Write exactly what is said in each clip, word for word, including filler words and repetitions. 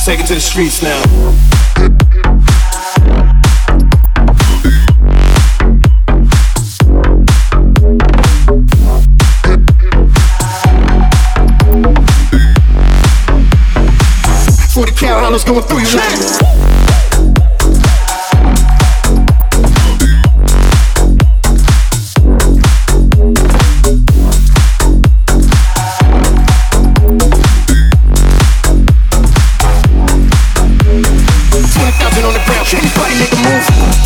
Let's take it to the streets now. forty cal hollows going through your life. Anybody make a move?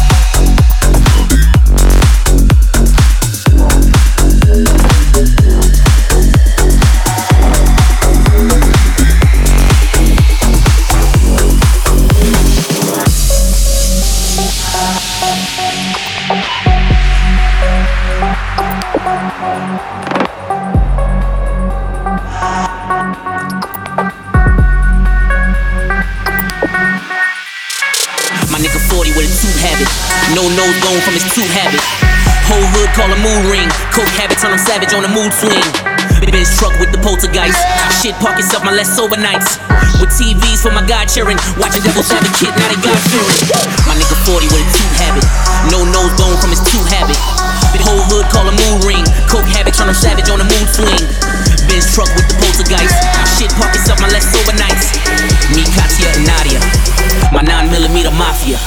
My nigga forty with a tooth habit. No nose bone from his tooth habit. Whole hood call a mood ring. Coke habit turn him savage on a mood swing. Benz truck with the poltergeist. Shit park yourself my less sober nights. With T Vs for my God cheering. Watching Devil's Advocate, now they God fearing. My nigga forty with a tooth habit. No nose bone from his tooth habit. Whole hood call a mood ring. Coke habit turn him savage on a mood swing. Benz truck with the poltergeist. Shit park yourself my less sober nights. Me, Katya, and Nadia. My nine millimeter mafia.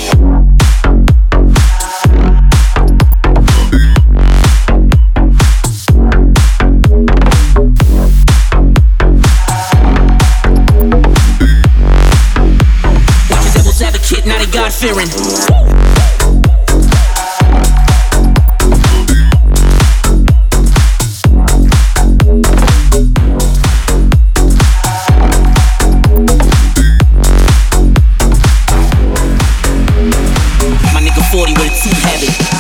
Watch the Devil's Advocate, now they God-fearing. forty with a tooth habit.